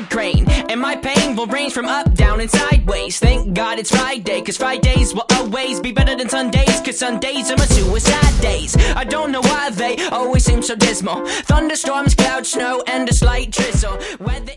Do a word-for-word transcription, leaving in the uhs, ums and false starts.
migraine, and my pain will range from up, down, and sideways. Thank God it's Friday, cause Fridays will always be better than Sundays, cause Sundays are my suicide days. I don't know why they always seem so dismal. Thunderstorms, clouds, snow, and a slight drizzle. Weather